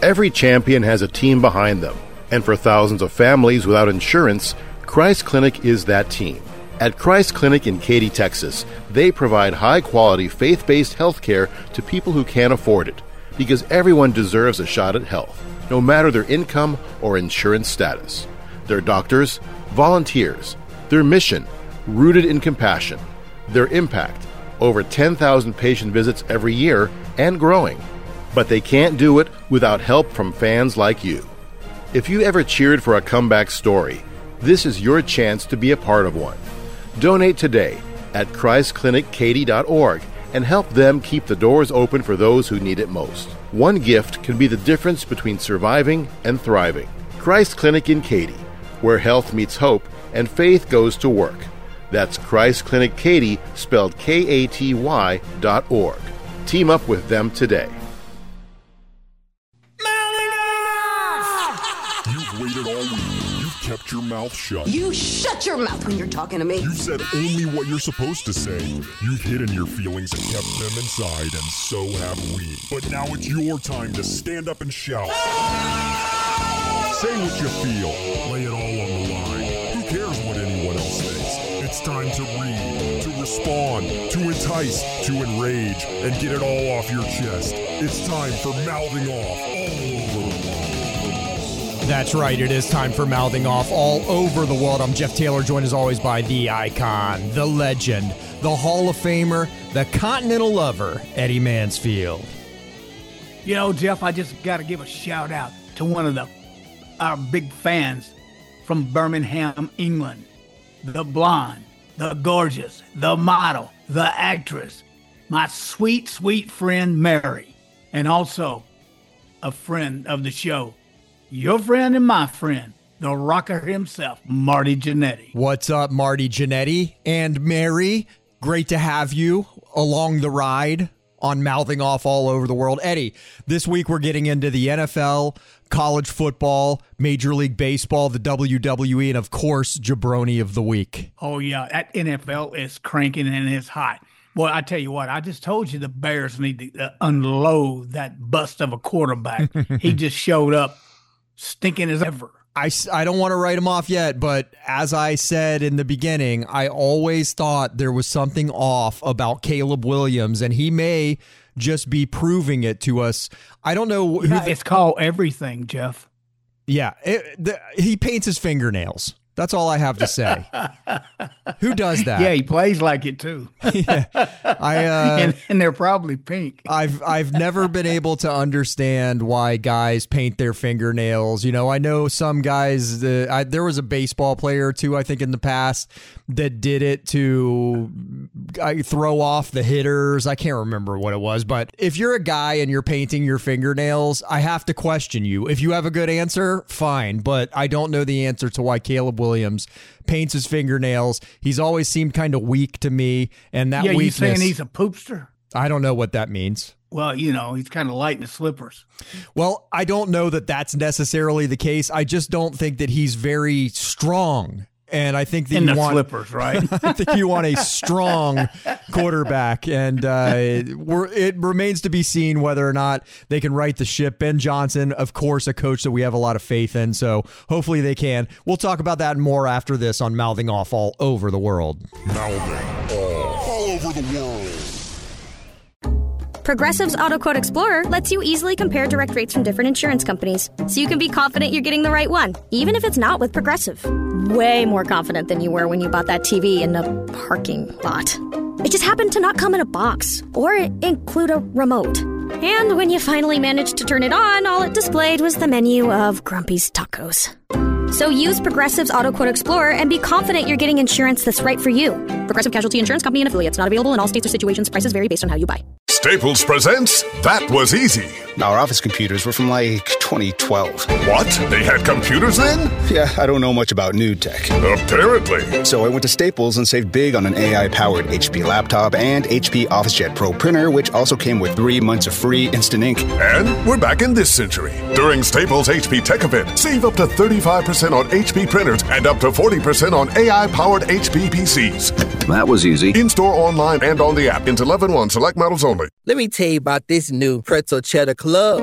Every champion has a team behind them, and for thousands of families without insurance, Christ Clinic is that team. At Christ Clinic in Katy, Texas, they provide high-quality, faith-based health care to people who can't afford it, because everyone deserves a shot at health, no matter their income or insurance status. Their doctors, volunteers, their mission, rooted in compassion, their impact, over 10,000 patient visits every year and growing. But they can't do it without help from fans like you. If you ever cheered for a comeback story, this is your chance to be a part of one. Donate today at ChristClinicKaty.org and help them keep the doors open for those who need it most. One gift can be the difference between surviving and thriving. Christ Clinic in Katy, where health meets hope and faith goes to work. That's Christ Clinic Katy, spelled KATY.org. Team up with them today. You've waited all week. You've kept your mouth shut. You shut your mouth when you're talking to me. You've said only what you're supposed to say. You've hidden your feelings and kept them inside, and so have we. But now it's your time to stand up and shout. Say what you feel. Lay it all on the line. Who cares what anyone else thinks? It's time to read, to respond, to entice, to enrage, and get it all off your chest. It's time for Mouthing Off all over the world. That's right. It is time for Mouthing Off all over the world. I'm Jeff Taylor, joined as always by the icon, the legend, the Hall of Famer, the Continental Lover, Eddie Mansfield. You know, Jeff, I just got to give a shout out to one of our big fans from Birmingham, England. The blonde, the gorgeous, the model, the actress, my sweet, sweet friend Mary, and also a friend of the show, your friend and my friend, the rocker himself, Marty Jannetty. What's up, Marty Jannetty and Mary? Great to have you along the ride on Mouthing Off all over the world. Eddie, this week we're getting into the NFL, college football, Major League Baseball, the WWE, and of course, Jabroni of the Week. Oh, yeah, that NFL is cranking and it's hot. Well, I tell you what, I just told you the Bears need to unload that bust of a quarterback. He just showed up stinking as ever. I don't want to write him off yet, but as I said in the beginning, I always thought there was something off about Caleb Williams, and he may just be proving it to us. I don't know. It's called everything, Jeff. Yeah, he paints his fingernails. That's all I have to say. Who does that? Yeah, he plays like it too. Yeah, and they're probably pink. I've never been able to understand why guys paint their fingernails. You know, I know some guys. There was a baseball player too, I think, in the past that did it to throw off the hitters. I can't remember what it was, but if you're a guy and you're painting your fingernails, I have to question you. If you have a good answer, fine, but I don't know the answer to why Caleb Williams paints his fingernails. He's always seemed kind of weak to me, and that weakness. You saying he's a poopster? I don't know what that means. Well, you know, he's kind of light in the slippers. Well, I don't know that that's necessarily the case. I just don't think that he's very strong. And I think that in the slippers, right? I think you want a strong quarterback, and it remains to be seen whether or not they can right the ship. Ben Johnson, of course, a coach that we have a lot of faith in, so hopefully they can. We'll talk about that and more after this on Mouthing Off all over the world. Mouthing Off all over the world. Progressive's Auto Quote Explorer lets you easily compare direct rates from different insurance companies, so you can be confident you're getting the right one, even if it's not with Progressive. Way more confident than you were when you bought that TV in the parking lot. It just happened to not come in a box or include a remote. And when you finally managed to turn it on, all it displayed was the menu of Grumpy's Tacos. So use Progressive's Auto Quote Explorer and be confident you're getting insurance that's right for you. Progressive Casualty Insurance Company and affiliates. Not available in all states or situations. Prices vary based on how you buy. Staples presents That Was Easy. Our office computers were from like 2012. What? They had computers then? Yeah, I don't know much about new tech. Apparently. So I went to Staples and saved big on an AI-powered HP laptop and HP OfficeJet Pro printer, which also came with 3 months of free instant ink. And we're back in this century. During Staples HP Tech Event, save up to 35% on HP printers and up to 40% on AI-powered HP PCs. That was easy. In-store, online, and on the app. Into 11/1 select models only. Let me tell you about this new Pretzel Cheddar Club.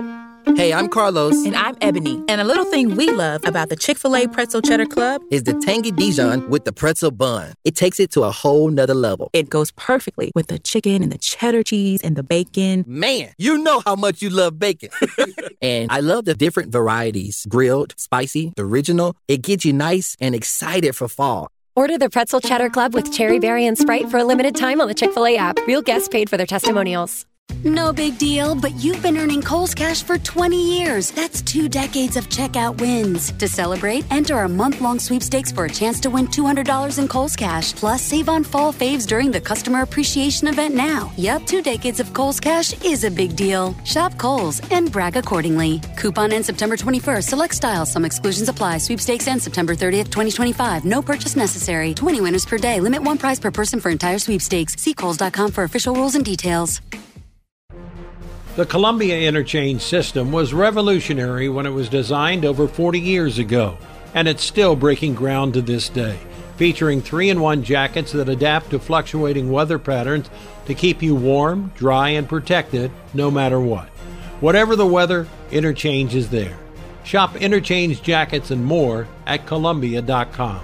Hey, I'm Carlos. And I'm Ebony. And a little thing we love about the Chick-fil-A Pretzel Cheddar Club is the tangy Dijon with the pretzel bun. It takes it to a whole nother level. It goes perfectly with the chicken and the cheddar cheese and the bacon. Man, you know how much you love bacon. And I love the different varieties. Grilled, spicy, original. It gets you nice and excited for fall. Order the Pretzel Cheddar Club with Cherry Berry and Sprite for a limited time on the Chick-fil-A app. Real guests paid for their testimonials. No big deal, but you've been earning Kohl's Cash for 20 years. That's 2 decades of checkout wins. To celebrate, enter our month-long sweepstakes for a chance to win $200 in Kohl's Cash. Plus, save on fall faves during the Customer Appreciation Event now. Yep, 2 decades of Kohl's Cash is a big deal. Shop Kohl's and brag accordingly. Coupon ends September 21st. Select styles. Some exclusions apply. Sweepstakes ends September 30th, 2025. No purchase necessary. 20 winners per day. Limit 1 prize per person for entire sweepstakes. See Kohls.com for official rules and details. The Columbia Interchange system was revolutionary when it was designed over 40 years ago, and it's still breaking ground to this day, featuring 3-in-1 jackets that adapt to fluctuating weather patterns to keep you warm, dry, and protected no matter what. Whatever the weather, Interchange is there. Shop Interchange jackets and more at Columbia.com.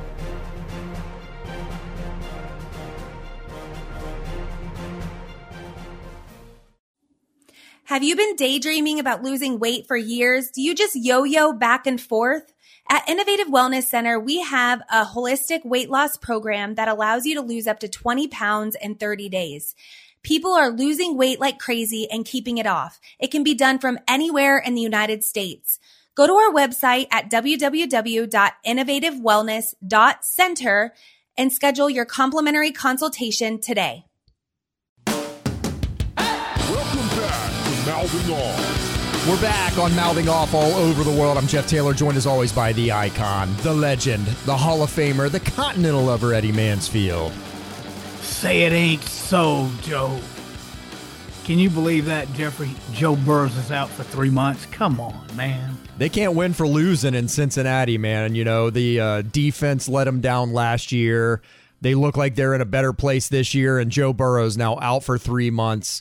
Have you been daydreaming about losing weight for years? Do you just yo-yo back and forth? At Innovative Wellness Center, we have a holistic weight loss program that allows you to lose up to 20 pounds in 30 days. People are losing weight like crazy and keeping it off. It can be done from anywhere in the United States. Go to our website at www.innovativewellness.center and schedule your complimentary consultation today. Mouthing Off. We're back on Mouthing Off all over the world. I'm Jeff Taylor, joined as always by the icon, the legend, the Hall of Famer, the continental lover, Eddie Mansfield. Say it ain't so, Joe. Can you believe that, Jeffrey? Joe Burrows is out for 3 months. Come on, man. They can't win for losing in Cincinnati, man. You know, the defense let them down last year. They look like they're in a better place this year, and Joe Burrow's now out for 3 months.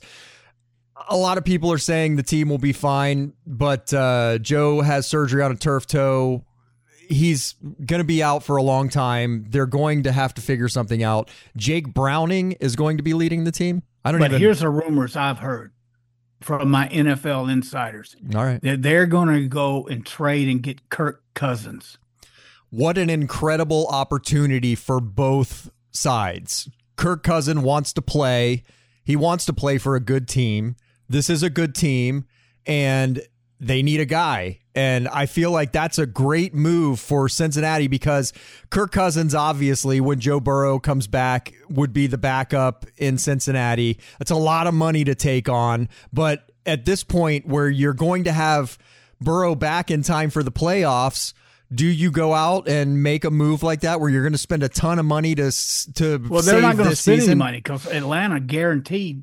A lot of people are saying the team will be fine, but Joe has surgery on a turf toe. He's going to be out for a long time. They're going to have to figure something out. Jake Browning is going to be leading the team. But here's the rumors I've heard from my NFL insiders. All right. That they're going to go and trade and get Kirk Cousins. What an incredible opportunity for both sides. Kirk Cousins wants to play. He wants to play for a good team. This is a good team, and they need a guy. And I feel like that's a great move for Cincinnati because Kirk Cousins, obviously, when Joe Burrow comes back, would be the backup in Cincinnati. That's a lot of money to take on. But at this point where you're going to have Burrow back in time for the playoffs, do you go out and make a move like that where you're going to spend a ton of money to Well, they're not going to spend any money because Atlanta guaranteed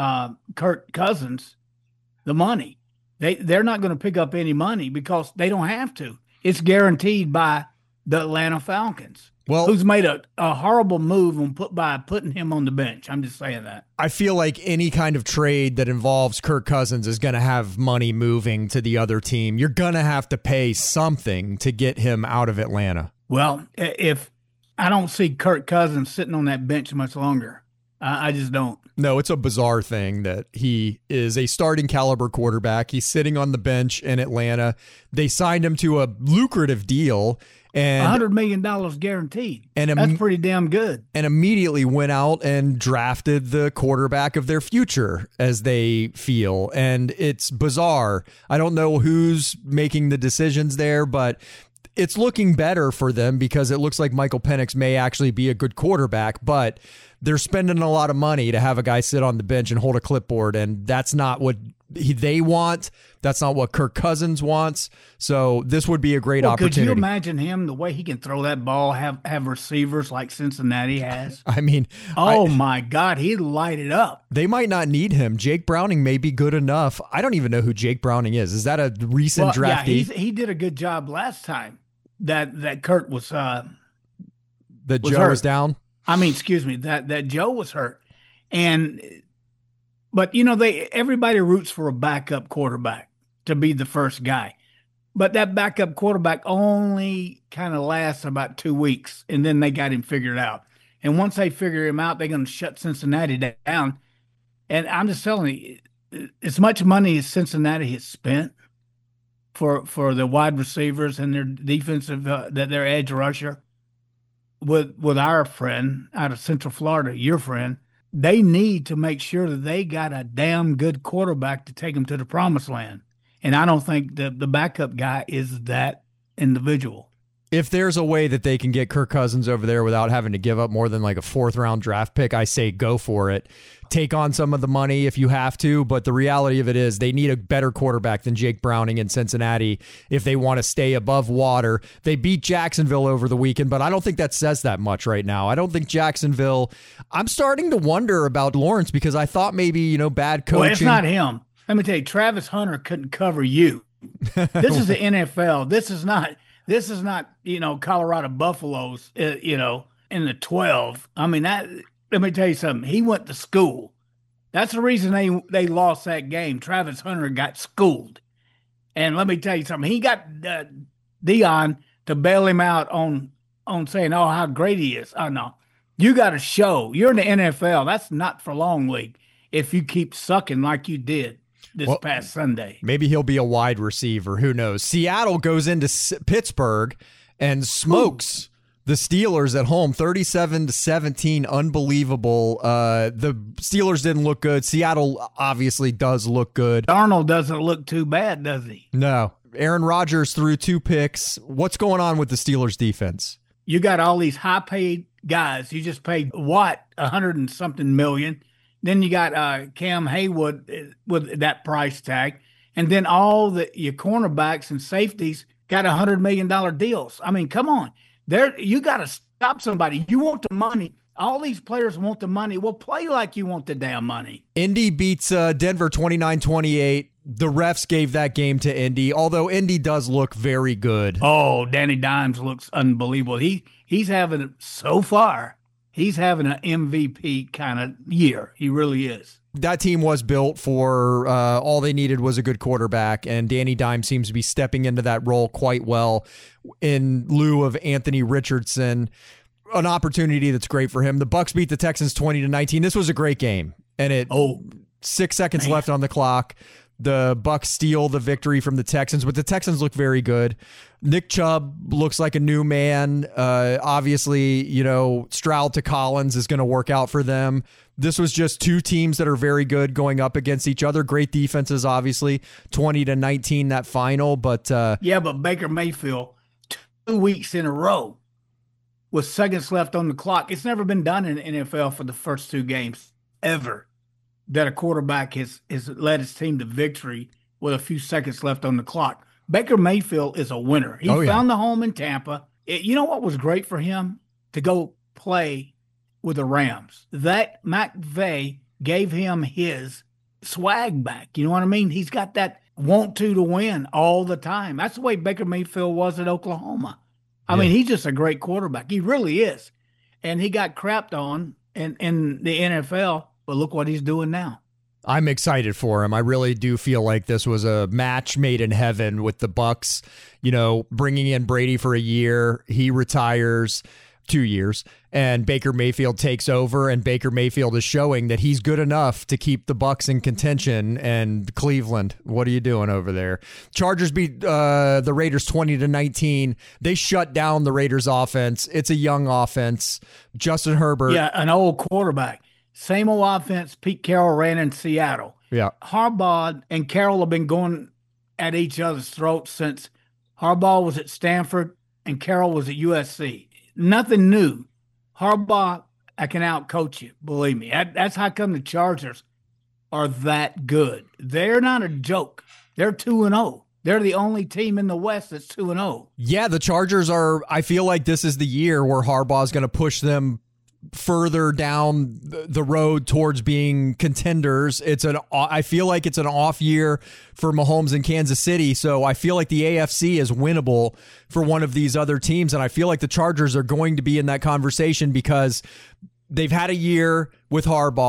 Kirk Cousins the money. They're not going to pick up any money because they don't have to. It's guaranteed by the Atlanta Falcons. Well, who's made a horrible move by putting him on the bench. I'm just saying that. I feel like any kind of trade that involves Kirk Cousins is going to have money moving to the other team. You're going to have to pay something to get him out of Atlanta. Well, if I don't see Kirk Cousins sitting on that bench much longer. I just don't. No, it's a bizarre thing that he is a starting caliber quarterback. He's sitting on the bench in Atlanta. They signed him to a lucrative deal. And $100 million guaranteed. And that's pretty damn good. And immediately went out and drafted the quarterback of their future, as they feel. And it's bizarre. I don't know who's making the decisions there, but it's looking better for them because it looks like Michael Penix may actually be a good quarterback, but they're spending a lot of money to have a guy sit on the bench and hold a clipboard, and that's not what they want. That's not what Kirk Cousins wants. So this would be a great opportunity. Could you imagine him, the way he can throw that ball, have receivers like Cincinnati has? I mean, my God, he'd light it up. They might not need him. Jake Browning may be good enough. I don't even know who Jake Browning is. Is that a recent draftee? Yeah, he did a good job last time that Kurt was that Joe was down. I mean, excuse me, that Joe was hurt. But everybody roots for a backup quarterback. to be the first guy. But that backup quarterback only kind of lasts about 2 weeks, and then they got him figured out. And once they figure him out, they're going to shut Cincinnati down. And I'm just telling you, as much money as Cincinnati has spent for the wide receivers and their defensive, their edge rusher, with our friend out of Central Florida, your friend, they need to make sure that they got a damn good quarterback to take them to the promised land. And I don't think the backup guy is that individual. If there's a way that they can get Kirk Cousins over there without having to give up more than like a 4th-round draft pick, I say go for it. Take on some of the money if you have to, but the reality of it is they need a better quarterback than Jake Browning in Cincinnati if they want to stay above water. They beat Jacksonville over the weekend, but I don't think that says that much right now. I don't think Jacksonville... I'm starting to wonder about Lawrence because I thought maybe, bad coaching... Well, it's not him. Let me tell you, Travis Hunter couldn't cover you. This is the NFL. This is not, Colorado Buffaloes, in the 12. I mean, let me tell you something. He went to school. That's the reason they lost that game. Travis Hunter got schooled. And let me tell you something. He got Dion to bail him out on saying, oh, how great he is. Oh, no. You got to show. You're in the NFL. That's not for long league if you keep sucking like you did this past Sunday. Maybe he'll be a wide receiver. Who knows? Seattle goes into Pittsburgh and smokes the Steelers at home, 37-17. Unbelievable. The Steelers didn't look good. Seattle obviously does look good. Darnold doesn't look too bad, does he? No. Aaron Rodgers threw 2 picks. What's going on with the Steelers defense? You got all these high-paid guys. You just paid Watt $100 and something million. Then you got Cam Haywood with that price tag. And then all your cornerbacks and safeties got $100 million deals. I mean, come on. You got to stop somebody. You want the money. All these players want the money. Well, play like you want the damn money. Indy beats Denver 29-28. The refs gave that game to Indy, although Indy does look very good. Oh, Danny Dimes looks unbelievable. He's having, so far, he's having an MVP kind of year. He really is. That team was built for all they needed was a good quarterback, and Danny Dimes seems to be stepping into that role quite well in lieu of Anthony Richardson. An opportunity that's great for him. The Bucs beat the Texans 20-19. This was a great game, and 6 seconds left on the clock. The Bucs steal the victory from the Texans, but the Texans look very good. Nick Chubb looks like a new man. Obviously, Stroud to Collins is going to work out for them. This was just 2 teams that are very good going up against each other. Great defenses, obviously. 20-19 that final, but but Baker Mayfield 2 weeks in a row with seconds left on the clock. It's never been done in the NFL for the first 2 games ever, that a quarterback has led his team to victory with a few seconds left on the clock. Baker Mayfield is a winner. He found the home in Tampa. You know what was great for him? To go play with the Rams. That McVay gave him his swag back. You know what I mean? He's got that want to win all the time. That's the way Baker Mayfield was at Oklahoma. I mean, he's just a great quarterback. He really is. And he got crapped on in the NFL. But look what he's doing now. I'm excited for him. I really do feel like this was a match made in heaven with the Bucs, bringing in Brady for a year. He retires 2 years and Baker Mayfield takes over, and Baker Mayfield is showing that he's good enough to keep the Bucs in contention. And Cleveland, what are you doing over there? Chargers beat the Raiders 20-19. They shut down the Raiders offense. It's a young offense. Justin Herbert. Yeah, an old quarterback. Same old offense Pete Carroll ran in Seattle. Yeah. Harbaugh and Carroll have been going at each other's throats since Harbaugh was at Stanford and Carroll was at USC. Nothing new. Harbaugh, I can out-coach you, believe me. That's how come the Chargers are that good. They're not a joke. They're 2-0. They're the only team in the West that's 2-0. Yeah, the Chargers are, I feel like this is the year where Harbaugh's going to push them further down the road towards being contenders. I feel like it's an off year for Mahomes in Kansas City, so I feel like the AFC is winnable for one of these other teams, and I feel like the Chargers are going to be in that conversation because they've had a year with Harbaugh.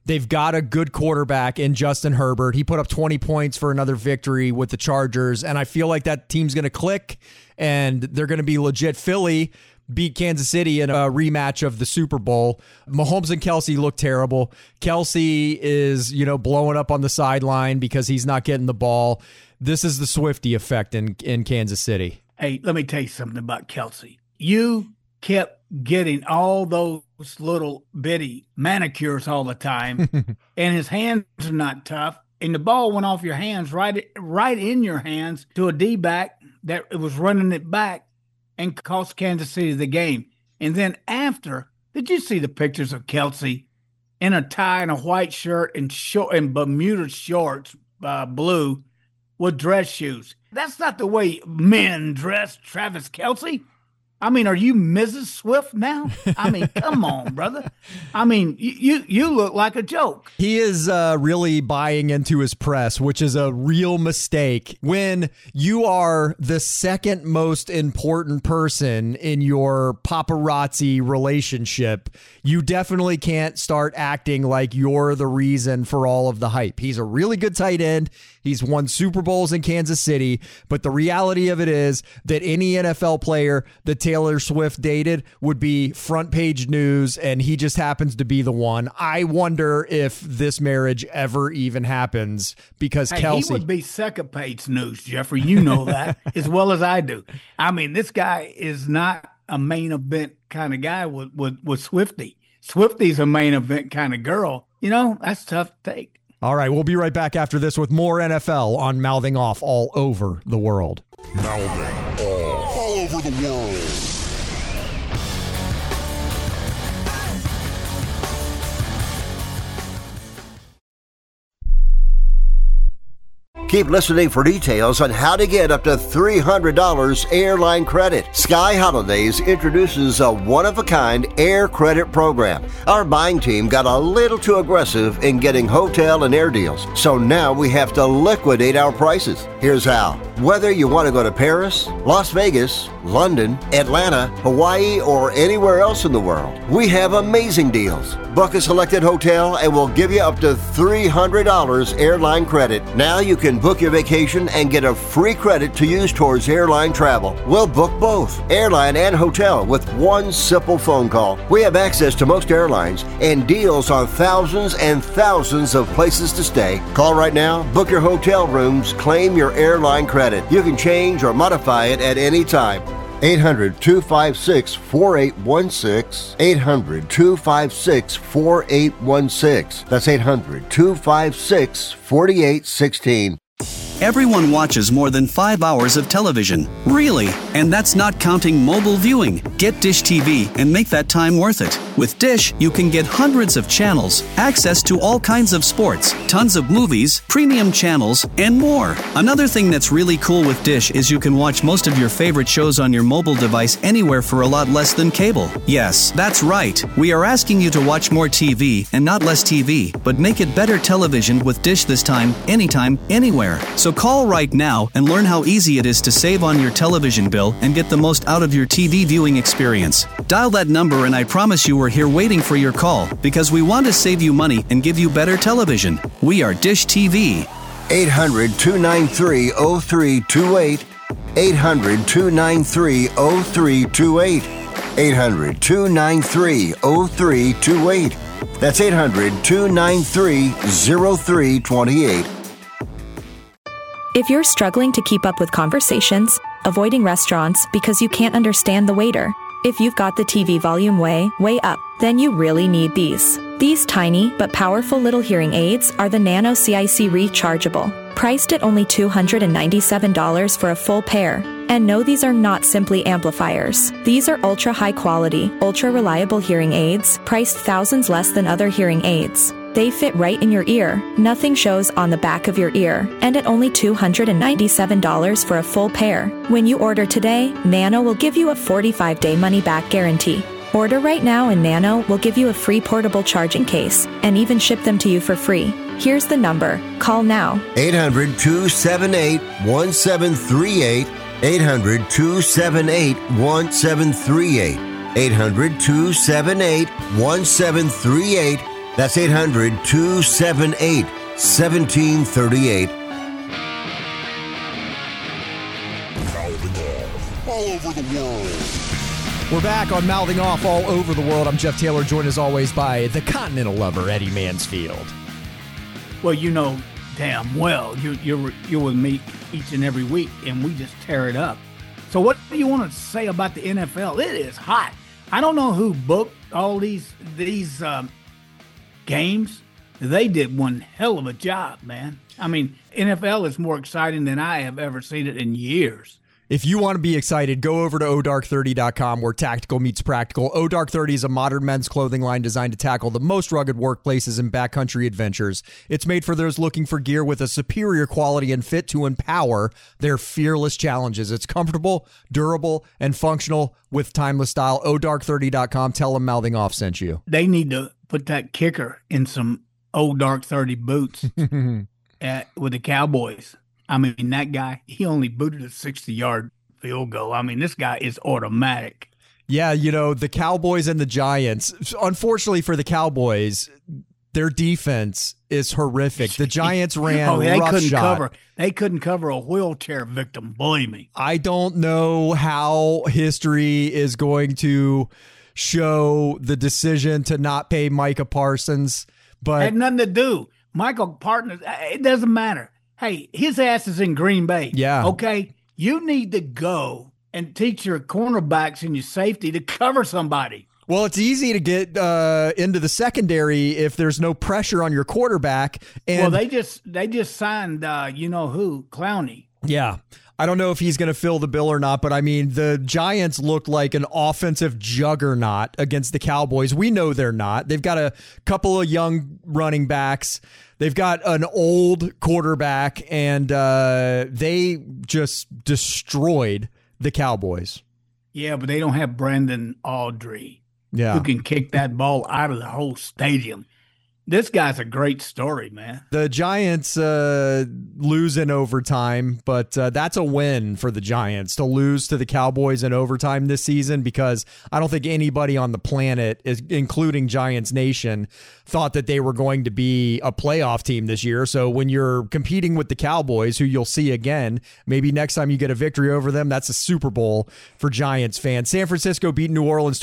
They've got a good quarterback in Justin Herbert. He put up 20 points for another victory with the Chargers, and I feel like that team's going to click, and they're going to be legit. Philly beat Kansas City in a rematch of the Super Bowl. Mahomes and Kelsey look terrible. Kelsey is, blowing up on the sideline because he's not getting the ball. This is the Swiftie effect in Kansas City. Hey, let me tell you something about Kelsey. You kept getting all those little bitty manicures all the time, and his hands are not tough, and the ball went off your hands right in your hands to a D-back that it was running it back and cost Kansas City the game. And then after, did you see the pictures of Kelsey in a tie and a white shirt and Bermuda shorts, blue, with dress shoes? That's not the way men dress, Travis Kelce. I mean, are you Mrs. Swift now? I mean, come on, brother. I mean, you look like a joke. He is really buying into his press, which is a real mistake. When you are the second most important person in your paparazzi relationship, you definitely can't start acting like you're the reason for all of the hype. He's a really good tight end. He's won Super Bowls in Kansas City, but the reality of it is that any NFL player that Taylor Swift dated would be front page news, and he just happens to be the one. I wonder if this marriage ever even happens because Kelsey... He would be second page news, Jeffrey. You know that as well as I do. I mean, this guy is not a main event kind of guy with Swiftie. Swiftie's a main event kind of girl. That's tough to take. All right, we'll be right back after this with more NFL on Mouthing Off all over the world. Mouthing Off all over the world. Keep listening for details on how to get up to $300 airline credit. Sky Holidays introduces a one-of-a-kind air credit program. Our buying team got a little too aggressive in getting hotel and air deals, so now we have to liquidate our prices. Here's how. Whether you want to go to Paris, Las Vegas, London, Atlanta, Hawaii, or anywhere else in the world, we have amazing deals. Book a selected hotel and we'll give you up to $300 airline credit. Now you can book your vacation and get a free credit to use towards airline travel. We'll book both, airline and hotel, with one simple phone call. We have access to most airlines and deals on thousands and thousands of places to stay. Call right now, book your hotel rooms, claim your airline credit. You can change or modify it at any time. 800-256-4816. 800-256-4816. That's 800-256-4816. Everyone watches more than 5 hours of television. Really? And that's not counting mobile viewing. Get Dish TV and make that time worth it. With Dish, you can get hundreds of channels, access to all kinds of sports, tons of movies, premium channels, and more. Another thing that's really cool with Dish is you can watch most of your favorite shows on your mobile device anywhere for a lot less than cable. Yes, that's right. We are asking you to watch more TV and not less TV, but make it better television with Dish this time, anytime, anywhere. So call right now and learn how easy it is to save on your television bill and get the most out of your TV viewing experience. Dial that number and I promise you we're here waiting for your call because we want to save you money and give you better television. We are Dish TV. 800-293-0328. 800-293-0328. 800-293-0328. That's 800-293-0328. If you're struggling to keep up with conversations, avoiding restaurants because you can't understand the waiter, if you've got the TV volume way up, then you really need these. These tiny but powerful little hearing aids are the Nano CIC Rechargeable, priced at only $297 for a full pair. And no, these are not simply amplifiers. These are ultra high quality, ultra reliable hearing aids, priced thousands less than other hearing aids. They fit right in your ear, nothing shows on the back of your ear, and at only $297 for a full pair. When you order today, Nano will give you a 45-day money-back guarantee. Order right now and Nano will give you a free portable charging case and even ship them to you for free. Here's the number. Call now. 800-278-1738. 800-278-1738. 800-278-1738. That's 800-278-1738. All over the world. We're back on Mouthing Off all over the world. I'm Jeff Taylor, joined as always by the Continental Lover, Eddie Mansfield. Well, you know damn well you're with me each and every week, and we just tear it up. So what do you want to say about the NFL? It is hot. I don't know who booked all these games. They did one hell of a job, man. I mean, NFL is more exciting than I have ever seen it in years. If you want to be excited, go over to odark30.com where tactical meets practical. Odark30 is a modern men's clothing line designed to tackle the most rugged workplaces and backcountry adventures. It's made for those looking for gear with a superior quality and fit to empower their fearless challenges. It's comfortable, durable, and functional with timeless style. Odark30.com. Tell them Mouthing Off sent you. They need to put that kicker in some Odark 30 boots with the Cowboys. I mean, that guy, he only booted a 60-yard field goal. I mean, this guy is automatic. Yeah, you know, the Cowboys and the Giants, unfortunately for the Cowboys, their defense is horrific. The Giants ran roughshod. They couldn't cover a wheelchair victim, believe me. I don't know how history is going to show the decision to not pay Micah Parsons, but it had nothing to do. Michael Parsons, it doesn't matter. Hey, his ass is in Green Bay. Yeah. Okay? You need to go and teach your cornerbacks and your safety to cover somebody. Well, it's easy to get into the secondary if there's no pressure on your quarterback. And well, they just signed, you know who, Clowney. Yeah. I don't know if he's going to fill the bill or not, but I mean, the Giants looked like an offensive juggernaut against the Cowboys. We know they're not. They've got a couple of young running backs. They've got an old quarterback, and they just destroyed the Cowboys. Yeah, but they don't have Brandon Audrey, who can kick that ball out of the whole stadium. This guy's a great story, man. The Giants lose in overtime, but that's a win for the Giants to lose to the Cowboys in overtime this season, because I don't think anybody on the planet, including Giants Nation, thought that they were going to be a playoff team this year. So when you're competing with the Cowboys, who you'll see again, maybe next time you get a victory over them, that's a Super Bowl for Giants fans. San Francisco beat New Orleans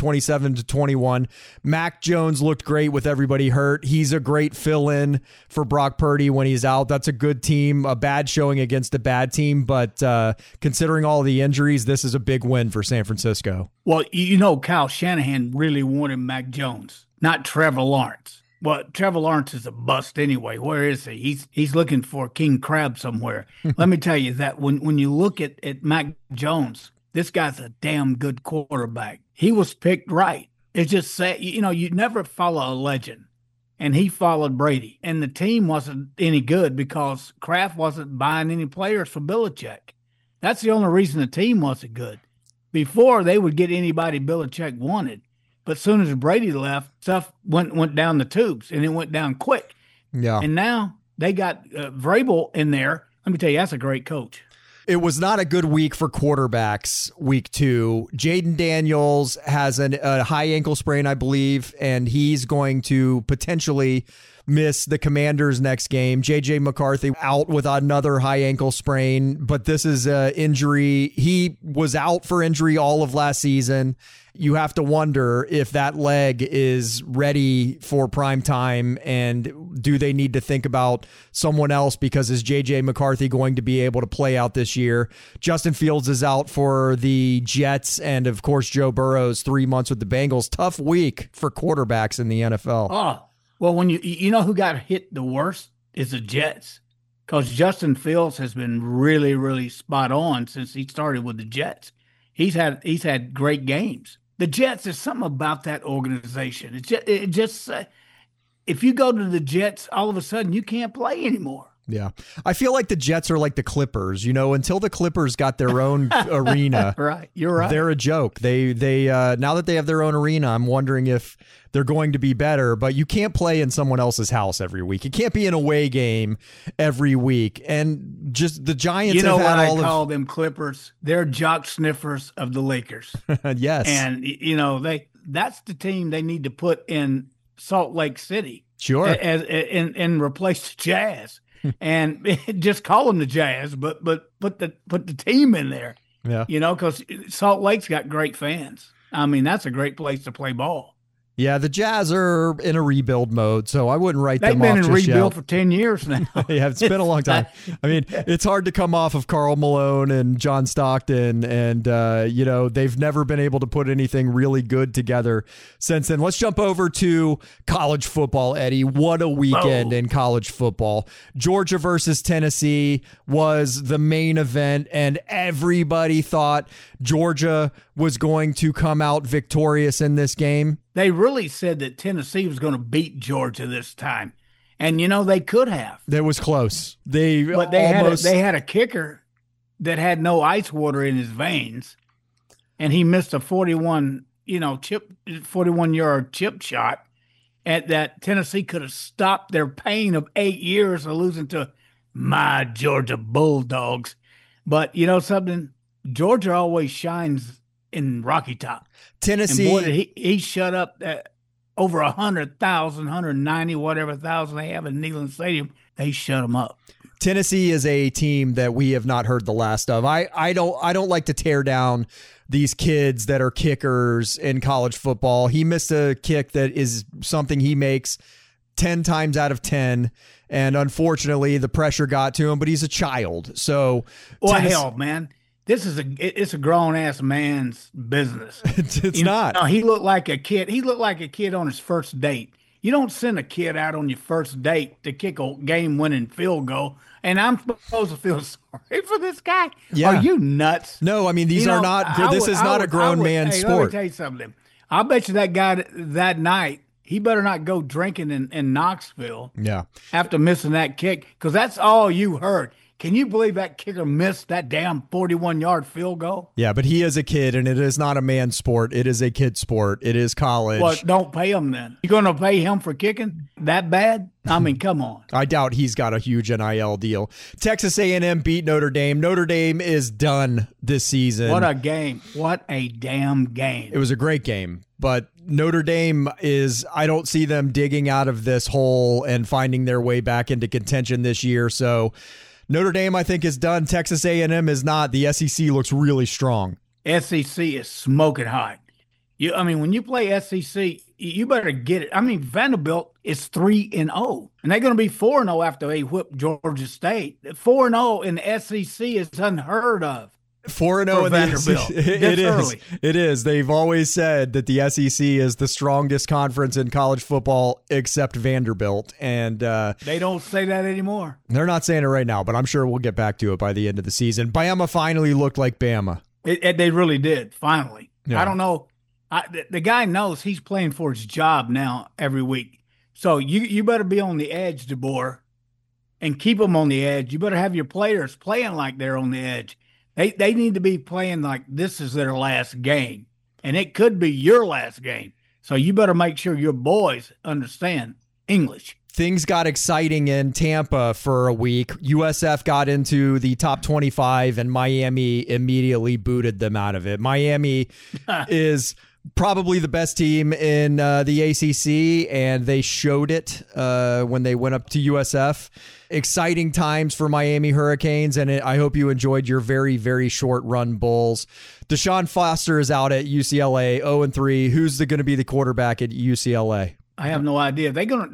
27-21. Mac Jones looked great with everybody hurt. He's a great fill-in for Brock Purdy when he's out. That's a good team, a bad showing against a bad team, but considering all the injuries, this is a big win for San Francisco. Well, you know, Kyle Shanahan really wanted Mac Jones, not Trevor Lawrence. Well, Trevor Lawrence is a bust anyway. Where is he? He's looking for King Crab somewhere. Let me tell you that when you look at Mac Jones, this guy's a damn good quarterback. He was picked right. It's just say, you know, you never follow a legend. And he followed Brady. And the team wasn't any good because Kraft wasn't buying any players for Belichick. That's the only reason the team wasn't good. Before, they would get anybody Belichick wanted. But as soon as Brady left, stuff went down the tubes, and it went down quick. Yeah. And now they got Vrabel in there. Let me tell you, that's a great coach. It was not a good week for quarterbacks, week 2. Jaden Daniels has a high ankle sprain, I believe, and he's going to potentially miss the Commanders' next game. J.J. McCarthy out with another high ankle sprain, but this is an injury. He was out for injury all of last season. You have to wonder if that leg is ready for prime time, and do they need to think about someone else, because is J.J. McCarthy going to be able to play out this year? Justin Fields is out for the Jets, and of course Joe Burrow's 3 months with the Bengals. Tough week for quarterbacks in the NFL. Oh, well, when you know who got hit the worst is the Jets, because Justin Fields has been really, really spot on since he started with the Jets. He's had great games. The Jets, there's something about that organization. It just if you go to the Jets, all of a sudden you can't play anymore. Yeah. I feel like the Jets are like the Clippers, you know, until the Clippers got their own arena. Right. You're right. They're a joke. They now that they have their own arena, I'm wondering if they're going to be better, but you can't play in someone else's house every week. It can't be an away game every week. And just the Giants, you know what I call them Clippers? They're jock sniffers of the Lakers. Yes. And you know, that's the team they need to put in Salt Lake City. Sure. And replace the Jazz. And just call them the Jazz, but put the team in there. Yeah. Because Salt Lake's got great fans. I mean, that's a great place to play ball. Yeah, the Jazz are in a rebuild mode, so I wouldn't write them off They've been in just rebuild yet. for 10 years now. Yeah, it's been a long time. I mean, it's hard to come off of Karl Malone and John Stockton, and, they've never been able to put anything really good together since then. Let's jump over to college football, Eddie. What a weekend in college football. Georgia versus Tennessee was the main event, and everybody thought Georgia was going to come out victorious in this game. They really said that Tennessee was going to beat Georgia this time. And, they could have. That was close. They had a kicker that had no ice water in his veins, and he missed a 41-yard chip shot at that Tennessee could have stopped their pain of 8 years of losing to my Georgia Bulldogs. But you know something? Georgia always shines in Rocky Top. Tennessee, and boy, he shut up over 100,000, 190, whatever thousand they have in Neyland Stadium. They shut them up. Tennessee is a team that we have not heard the last of. I don't like to tear down these kids that are kickers in college football. He missed a kick that is something he makes 10 times out of 10. And unfortunately, the pressure got to him, but he's a child. So, hell, man. It's a grown ass man's business. It's not. No, he looked like a kid. He looked like a kid on his first date. You don't send a kid out on your first date to kick a game-winning field goal. And I'm supposed to feel sorry for this guy. Yeah. Are you nuts? No, I mean this is not a grown man's sport. Let me tell you something. I bet you that guy that night, he better not go drinking in Knoxville. Yeah. After missing that kick, because that's all you heard. Can you believe that kicker missed that damn 41-yard field goal? Yeah, but he is a kid, and it is not a man's sport. It is a kid sport. It is college. Well, don't pay him then. You going to pay him for kicking that bad? I mean, come on. I doubt he's got a huge NIL deal. Texas A&M beat Notre Dame. Notre Dame is done this season. What a game. What a damn game. It was a great game, but Notre Dame I don't see them digging out of this hole and finding their way back into contention this year, so Notre Dame, I think, is done. Texas A&M is not. The SEC looks really strong. SEC is smoking hot. When you play SEC, you better get it. I mean, Vanderbilt is 3-0, and they're going to be 4-0 after they whip Georgia State. 4-0 in the SEC is unheard of. 4-0 in Vanderbilt. It is. It is. They've always said that the SEC is the strongest conference in college football except Vanderbilt. And they don't say that anymore. They're not saying it right now, but I'm sure we'll get back to it by the end of the season. Bama finally looked like Bama. They really did, finally. Yeah. I don't know. The guy knows he's playing for his job now every week. So you better be on the edge, DeBoer, and keep them on the edge. You better have your players playing like they're on the edge. They need to be playing like this is their last game, and it could be your last game. So you better make sure your boys understand English. Things got exciting in Tampa for a week. USF got into the top 25, and Miami immediately booted them out of it. Miami is probably the best team in the ACC, and they showed it when they went up to USF. Exciting times for Miami Hurricanes, and I hope you enjoyed your very, very short run Bulls. Deshaun Foster is out at UCLA, 0-3. Who's going to be the quarterback at UCLA? I have no idea. They got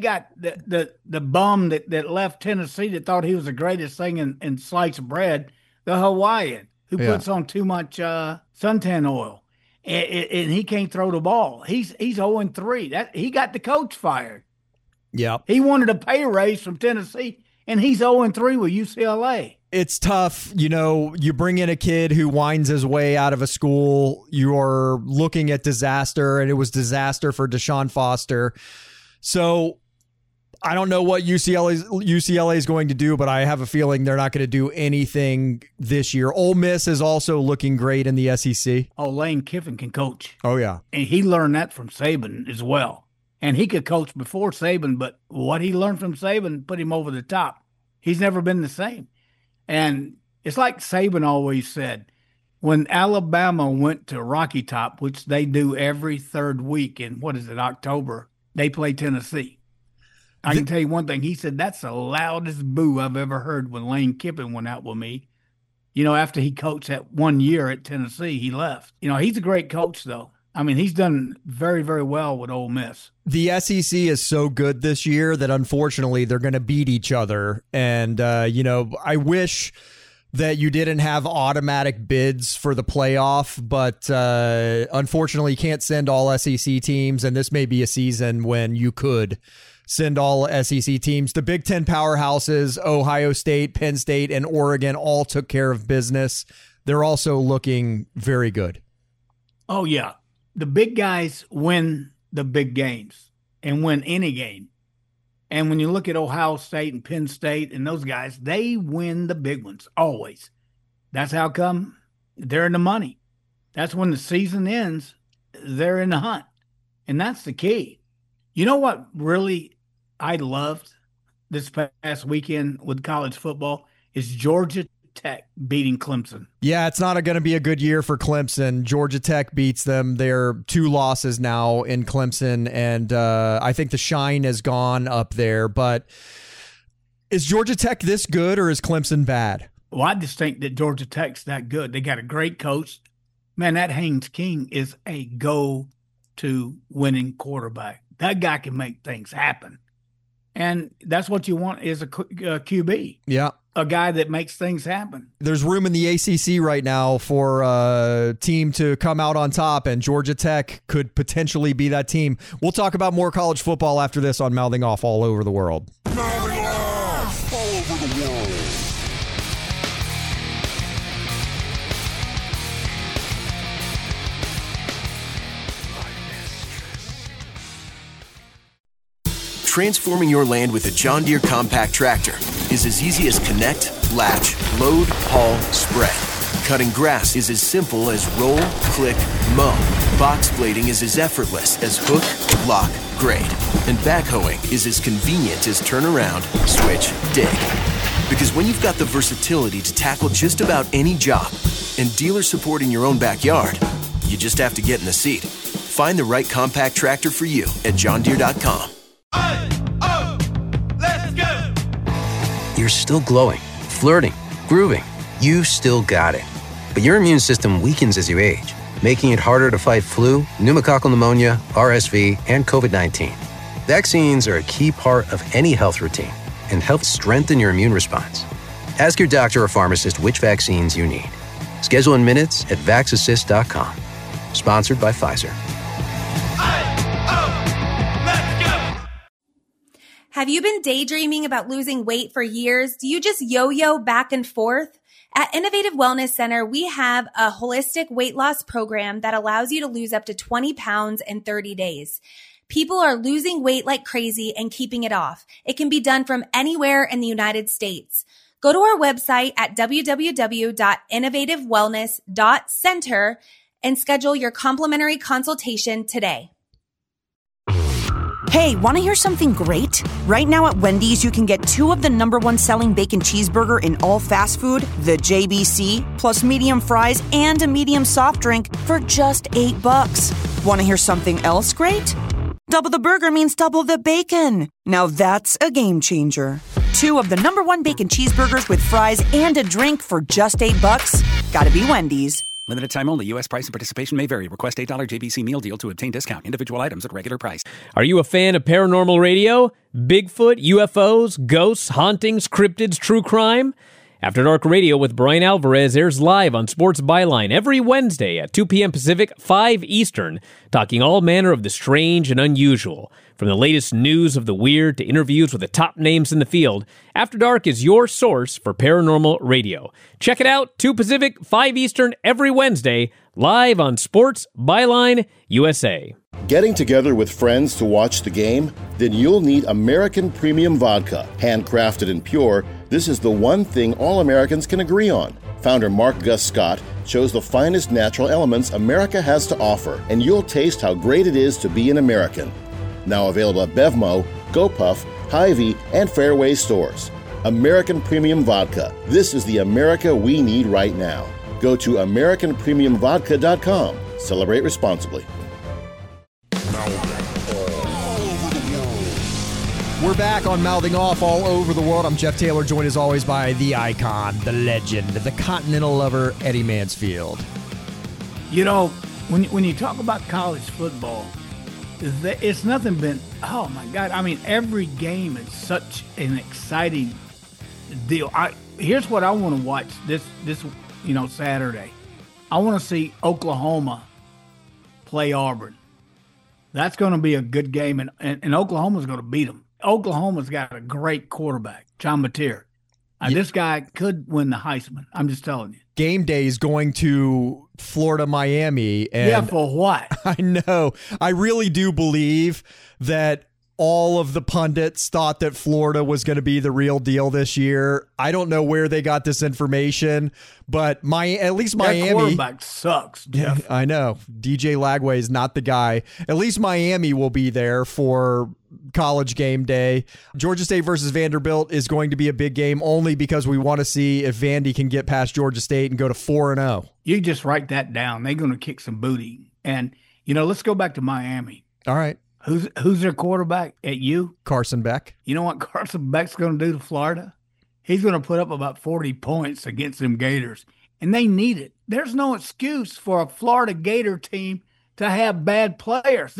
the bum that left Tennessee that thought he was the greatest thing in sliced bread, the Hawaiian, who puts on too much suntan oil. And he can't throw the ball. He's 0-3. He got the coach fired. Yeah. He wanted a pay raise from Tennessee, and he's 0-3 with UCLA. It's tough. You bring in a kid who winds his way out of a school. You're looking at disaster, and it was disaster for Deshaun Foster. So I don't know what UCLA is going to do, but I have a feeling they're not going to do anything this year. Ole Miss is also looking great in the SEC. Oh, Lane Kiffin can coach. Oh, yeah. And he learned that from Saban as well. And he could coach before Saban, but what he learned from Saban put him over the top. He's never been the same. And it's like Saban always said, when Alabama went to Rocky Top, which they do every third week in, October, they play Tennessee. I can tell you one thing. He said, that's the loudest boo I've ever heard when Lane Kiffin went out with me. After he coached that 1 year at Tennessee, he left. He's a great coach, though. I mean, he's done very, very well with Ole Miss. The SEC is so good this year that unfortunately they're going to beat each other. And, I wish that you didn't have automatic bids for the playoff, but unfortunately you can't send all SEC teams, and this may be a season when you could send all SEC teams. The Big Ten powerhouses, Ohio State, Penn State, and Oregon all took care of business. They're also looking very good. Oh, yeah. The big guys win the big games and win any game. And when you look at Ohio State and Penn State and those guys, they win the big ones, always. That's how come they're in the money. That's when the season ends, they're in the hunt. And that's the key. You know what really I loved this past weekend with college football is Georgia Tech beating Clemson. Yeah, it's not going to be a good year for Clemson. Georgia Tech beats them. They're 2 losses now in Clemson, and I think the shine has gone up there. But is Georgia Tech this good, or is Clemson bad? Well, I just think that Georgia Tech's that good. They got a great coach. Man, that Haynes King is a go-to winning quarterback. That guy can make things happen. And that's what you want is a QB. Yeah. A guy that makes things happen. There's room in the ACC right now for a team to come out on top, and Georgia Tech could potentially be that team. We'll talk about more college football after this on Mouthing Off All Over the World. Mouthing Off All Over the World. Transforming your land with a John Deere compact tractor is as easy as connect, latch, load, haul, spread. Cutting grass is as simple as roll, click, mow. Box blading is as effortless as hook, lock, grade. And backhoeing is as convenient as turn around, switch, dig. Because when you've got the versatility to tackle just about any job and dealer support in your own backyard, you just have to get in the seat. Find the right compact tractor for you at johndeere.com. You're still glowing, flirting, grooving. You still got it. But your immune system weakens as you age, making it harder to fight flu, pneumococcal pneumonia, RSV, and COVID-19. Vaccines are a key part of any health routine and help strengthen your immune response. Ask your doctor or pharmacist which vaccines you need. Schedule in minutes at vaxassist.com. Sponsored by Pfizer. Have you been daydreaming about losing weight for years? Do you just yo-yo back and forth? At Innovative Wellness Center, we have a holistic weight loss program that allows you to lose up to 20 pounds in 30 days. People are losing weight like crazy and keeping it off. It can be done from anywhere in the United States. Go to our website at www.innovativewellness.center and schedule your complimentary consultation today. Hey, want to hear something great? Right now at Wendy's, you can get 2 of the #1 selling bacon cheeseburger in all fast food, the JBC, plus medium fries and a medium soft drink for just $8. Want to hear something else great? Double the burger means double the bacon. Now that's a game changer. 2 of the #1 bacon cheeseburgers with fries and a drink for just $8. Gotta be Wendy's. Limited time only. U.S. price and participation may vary. Request $8 JBC meal deal to obtain discount. Individual items at regular price. Are you a fan of paranormal radio? Bigfoot, UFOs, ghosts, hauntings, cryptids, true crime? After Dark Radio with Brian Alvarez airs live on Sports Byline every Wednesday at 2 p.m. Pacific, 5 Eastern, talking all manner of the strange and unusual. From the latest news of the weird to interviews with the top names in the field, After Dark is your source for paranormal radio. Check it out, 2 Pacific, 5 Eastern, every Wednesday, live on Sports Byline USA. Getting together with friends to watch the game? Then you'll need American Premium Vodka. Handcrafted and pure, this is the one thing all Americans can agree on. Founder Mark Gus Scott chose the finest natural elements America has to offer, and you'll taste how great it is to be an American. Now available at Bevmo, GoPuff, Hy-Vee, and Fairway stores. American Premium Vodka. This is the America we need right now. Go to AmericanPremiumVodka.com. Celebrate responsibly. We're We're back on Mouthing Off all over the world. I'm Jeff Taylor, joined as always by the icon, the legend, the continental lover, Eddie Mansfield. You know, when you talk about college football, it's nothing but, oh my God. I mean, every game is such an exciting deal. Here's what I want to watch this Saturday. I want to see Oklahoma play Auburn. That's going to be a good game, and Oklahoma's going to beat them. Oklahoma's got a great quarterback, John Mateer. This guy could win the Heisman. I'm just telling you. Game day is going to Florida, Miami. And yeah, for what? I know. I really do believe that all of the pundits thought that Florida was going to be the real deal this year. I don't know where they got this information, but at least Miami. That quarterback sucks, Jeff. Yeah, I know. DJ Lagway is not the guy. At least Miami will be there for college game day. Georgia State versus Vanderbilt is going to be a big game only because we want to see if Vandy can get past Georgia State and go to 4-0. You just write that down. They're going to kick some booty. And, let's go back to Miami. All right. Who's their quarterback at U? Carson Beck. You know what Carson Beck's going to do to Florida? He's going to put up about 40 points against them Gators, and they need it. There's no excuse for a Florida Gator team to have bad players.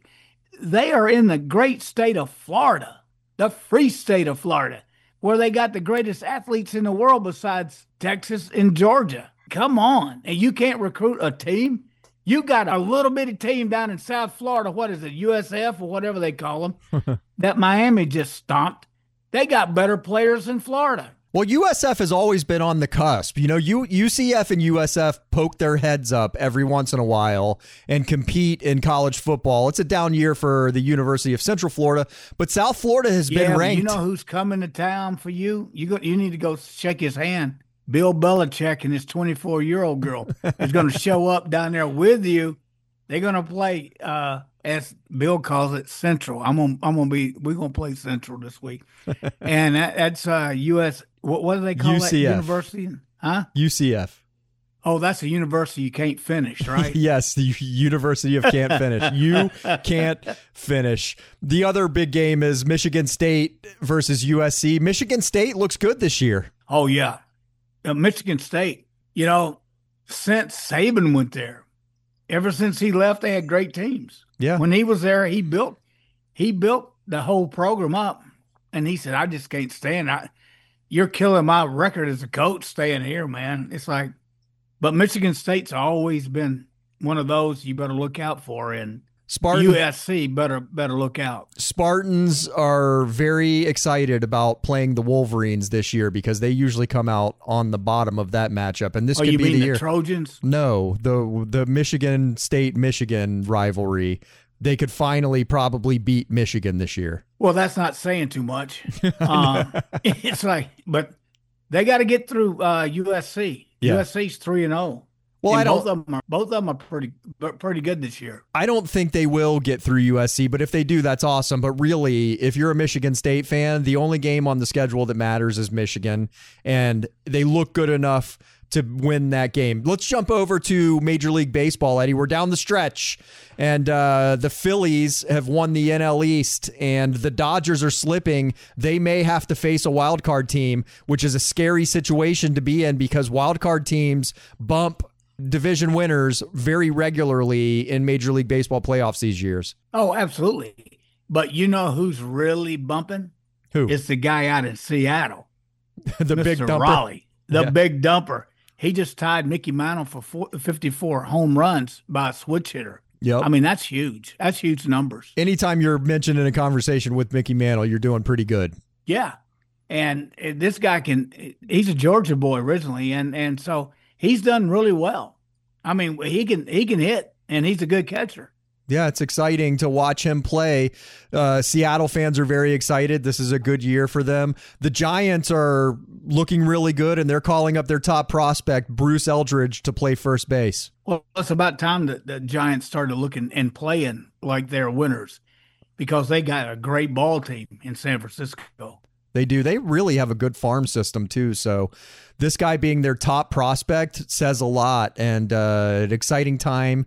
They are in the great state of Florida, the free state of Florida, where they got the greatest athletes in the world besides Texas and Georgia. Come on. And you can't recruit a team? You got a little bitty team down in South Florida, what is it, USF or whatever they call them, that Miami just stomped. They got better players than Florida. Well, USF has always been on the cusp. UCF and USF poke their heads up every once in a while and compete in college football. It's a down year for the University of Central Florida, but South Florida has been ranked. You know who's coming to town for you? You need to go shake his hand. Bill Belichick and his 24-year-old girl is going to show up down there with you. They're going to play, as Bill calls it, Central. We're going to play Central this week, and that's US. What do they call UCF. that university? Huh? UCF. Oh, that's a university you can't finish, right? Yes, the University of Can't Finish. You can't finish. The other big game is Michigan State versus USC. Michigan State looks good this year. Oh yeah. Michigan State, since Saban went there, ever since he left, they had great teams. Yeah. When he was there, he built the whole program up, and he said, "I just can't stand. You're killing my record as a coach staying here, man." It's like, but Michigan State's always been one of those you better look out for, and USC better look out. Spartans are very excited about playing the Wolverines this year because they usually come out on the bottom of that matchup, and this could be the year. The Trojans? No, the Michigan State-Michigan rivalry. They could finally probably beat Michigan this year. Well, that's not saying too much. It's like, but they got to get through USC. Yeah. USC's 3-0. Well, both of them are pretty good this year. I don't think they will get through USC, but if they do, that's awesome. But really, if you're a Michigan State fan, the only game on the schedule that matters is Michigan, and they look good enough to win that game. Let's jump over to Major League Baseball, Eddie. We're down the stretch, and the Phillies have won the NL East, and the Dodgers are slipping. They may have to face a wild card team, which is a scary situation to be in because wild card teams bump division winners very regularly in Major League Baseball playoffs these years. Oh, absolutely. But you know who's really bumping? Who? It's the guy out in Seattle. The Mr. big dumper. Raleigh, big dumper. He just tied Mickey Mantle for 54 home runs by a switch hitter. Yep. I mean, that's huge. That's huge numbers. Anytime you're mentioned in a conversation with Mickey Mantle, you're doing pretty good. Yeah. And this guy he's a Georgia boy originally, and so he's done really well. I mean, he can hit, and he's a good catcher. Yeah, it's exciting to watch him play. Seattle fans are very excited. This is a good year for them. The Giants are looking really good, and they're calling up their top prospect, Bruce Eldridge, to play first base. Well, it's about time that the Giants started looking and playing like they're winners because they got a great ball team in San Francisco. They do. They really have a good farm system, too. So this guy being their top prospect says a lot, and an exciting time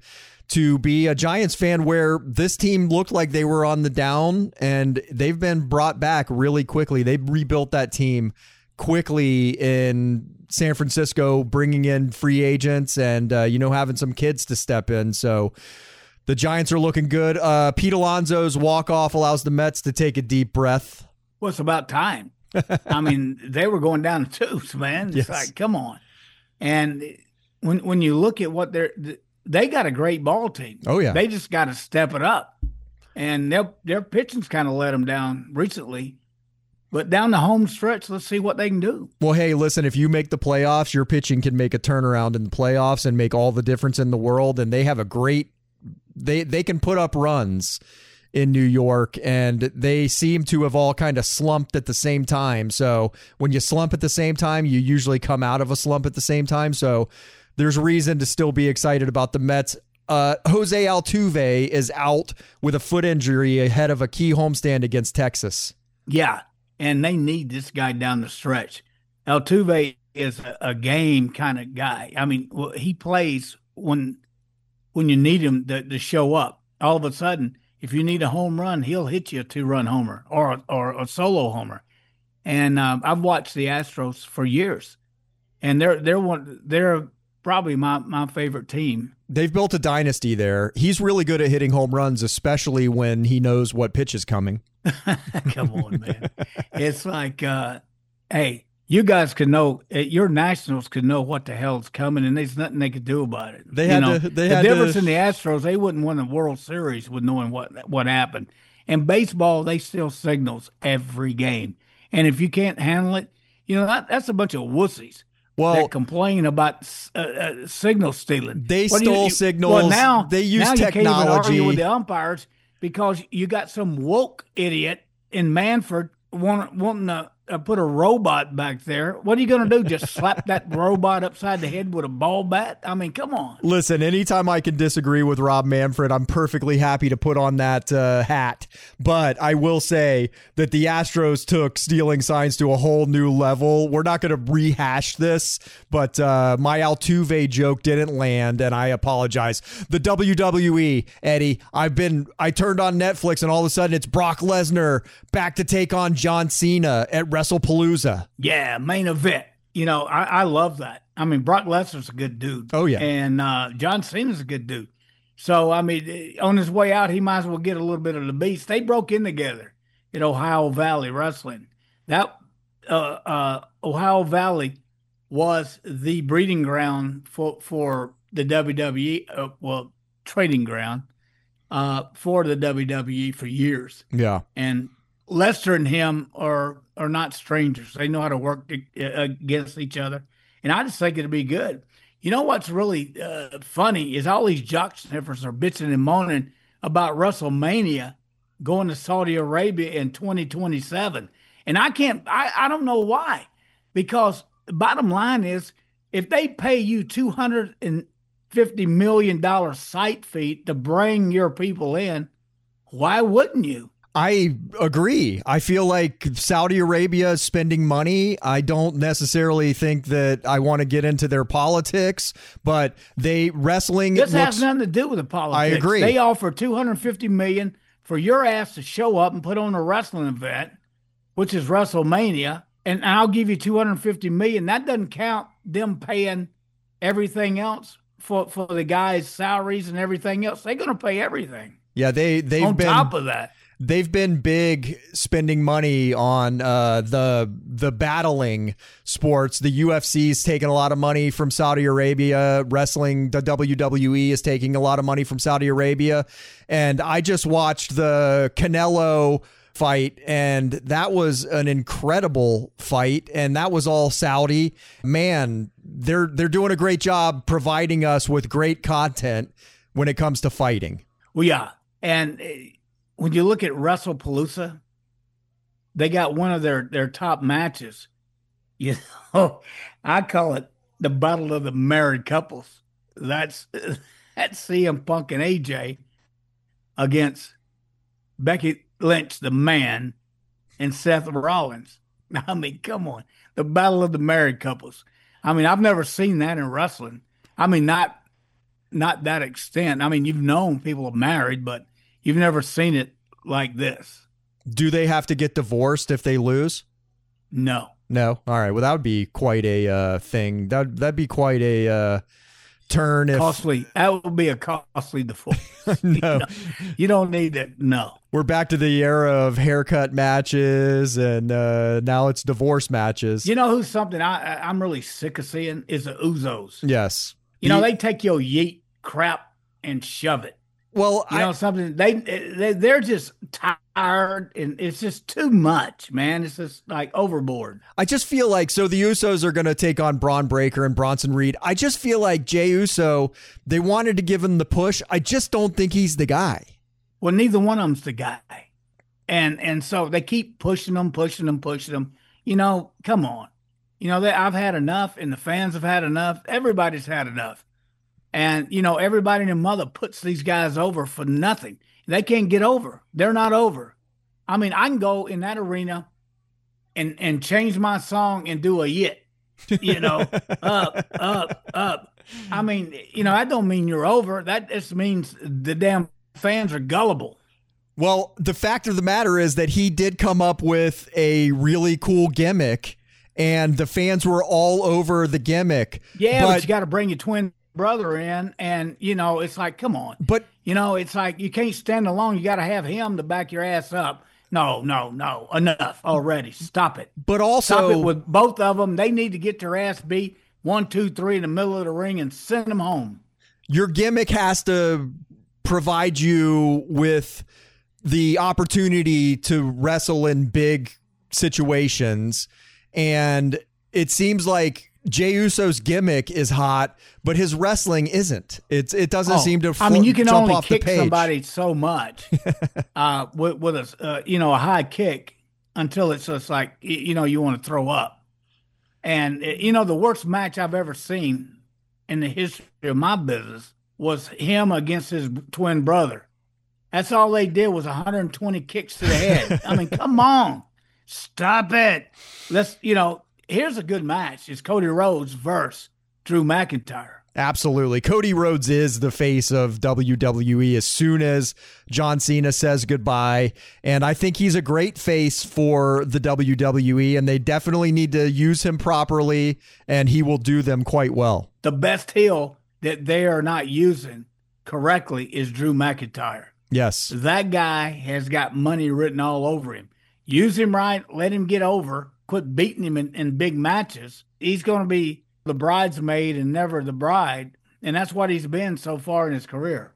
to be a Giants fan where this team looked like they were on the down, and they've been brought back really quickly. They rebuilt that team quickly in San Francisco, bringing in free agents and, having some kids to step in. So the Giants are looking good. Pete Alonso's walk-off allows the Mets to take a deep breath. Well, it's about time. I mean, they were going down the tubes, man. It's like, come on. And when you look at what they got a great ball team. Oh, yeah. They just got to step it up. And their pitching's kind of let them down recently. But down the home stretch, let's see what they can do. Well, hey, listen, if you make the playoffs, your pitching can make a turnaround in the playoffs and make all the difference in the world. And they have a great they can put up runs in New York, and they seem to have all kind of slumped at the same time. So when you slump at the same time, you usually come out of a slump at the same time. So there's reason to still be excited about the Mets. Jose Altuve is out with a foot injury ahead of a key homestand against Texas. Yeah, and they need this guy down the stretch. Altuve is a game kind of guy. I mean, he plays when you need him to show up. All of a sudden, if you need a home run, he'll hit you a 2-run homer or a solo homer. And I've watched the Astros for years, and they're probably my favorite team. They've built a dynasty there. He's really good at hitting home runs, especially when he knows what pitch is coming. Come on, man. It's like, hey, you guys could know, your Nationals could know what the hell's coming, and there's nothing they could do about it. The difference in the Astros, they wouldn't win the World Series with knowing what happened. In baseball, they steal signals every game. And if you can't handle it, that's a bunch of wussies. That complain about signal stealing. They stole signals. Well, now they use now technology. You can't even argue with the umpires because you got some woke idiot in Manford wanting to put a robot back there. What are you going to do? Just slap that robot upside the head with a ball bat? I mean, come on. Listen, anytime I can disagree with Rob Manfred, I'm perfectly happy to put on that hat. But I will say that the Astros took stealing signs to a whole new level. We're not going to rehash this, but my Altuve joke didn't land, and I apologize. The WWE, Eddie, I turned on Netflix, and all of a sudden it's Brock Lesnar back to take on John Cena at WrestlePalooza. Yeah, main event. I love that. I mean, Brock Lesnar's a good dude. Oh, yeah. And John Cena's a good dude. So, I mean, on his way out, he might as well get a little bit of the beast. They broke in together at Ohio Valley Wrestling. That Ohio Valley was the breeding ground for the WWE, trading ground for the WWE for years. Yeah. And Lester and him are not strangers. They know how to work against each other. And I just think it'll be good. You know what's really funny is all these jock sniffers are bitching and moaning about WrestleMania going to Saudi Arabia in 2027. And I don't know why. Because the bottom line is, if they pay you $250 million site fee to bring your people in, why wouldn't you? I agree. I feel like Saudi Arabia is spending money. I don't necessarily think that I want to get into their politics, but wrestling. This has nothing to do with the politics. I agree. They offer $250 million for your ass to show up and put on a wrestling event, which is WrestleMania, and I'll give you $250 million. That doesn't count them paying everything else for the guys' salaries and everything else. They're going to pay everything. Yeah, they've on been top of that. They've been big spending money on the battling sports. The UFC's taking a lot of money from Saudi Arabia. Wrestling, the WWE is taking a lot of money from Saudi Arabia. And I just watched the Canelo fight, and that was an incredible fight, and that was all Saudi. Man, they're doing a great job providing us with great content when it comes to fighting. Well, yeah, and when you look at WrestlePalooza, they got one of their top matches. I call it the Battle of the Married Couples. That's CM Punk and AJ against Becky Lynch, the man, and Seth Rollins. I mean, come on. The Battle of the Married Couples. I mean, I've never seen that in wrestling. I mean, not not that extent. I mean, you've known people are married, but you've never seen it like this. Do they have to get divorced if they lose? No. No? All right. Well, that would be quite a thing. That'd be quite a turn. Costly. That would be a costly divorce. No. You don't need that. No. We're back to the era of haircut matches, and now it's divorce matches. You know who's something I'm really sick of seeing is the Usos. Yes. You know, they take your yeet crap and shove it. Well, you know something, they're just tired, and it's just too much, man. It's just like overboard. I just feel like, so the Usos are going to take on Braun Breaker and Bronson Reed. I just feel like Jey Uso, they wanted to give him the push. I just don't think he's the guy. Well, neither one of them's the guy. And so they keep pushing them. You know, come on. You know, I've had enough, and the fans have had enough. Everybody's had enough. And, you know, everybody and their mother puts these guys over for nothing. They can't get over. They're not over. I mean, I can go in that arena and change my song and do a yit, you know, up. I mean, you know, that don't mean you're over. That just means the damn fans are gullible. Well, the fact of the matter is that he did come up with a really cool gimmick, and the fans were all over the gimmick. Yeah, but you got to bring your twin brother in, and you know, it's like, come on. But you know, it's like you can't stand alone. You got to have him to back your ass up. No, enough already. Stop it. But also, stop it with both of them. They need to get their ass beat 1, 2, 3 in the middle of the ring and send them home. Your gimmick has to provide you with the opportunity to wrestle in big situations, and it seems like Jey Uso's gimmick is hot, but his wrestling isn't. It doesn't seem to. I mean, you can jump only off the kick page. somebody so much with a you know, a high kick until it's just like, you know, you want to throw up. And you know, the worst match I've ever seen in the history of my business was him against his twin brother. That's all they did was 120 kicks to the head. I mean, come on, stop it. Let's, you know. Here's a good match. It's Cody Rhodes versus Drew McIntyre. Absolutely. Cody Rhodes is the face of WWE as soon as John Cena says goodbye. And I think he's a great face for the WWE, and they definitely need to use him properly, and he will do them quite well. The best heel that they are not using correctly is Drew McIntyre. Yes. That guy has got money written all over him. Use him right. Let him get over. Quit beating him in big matches. He's going to be the bridesmaid and never the bride, and that's what he's been so far in his career.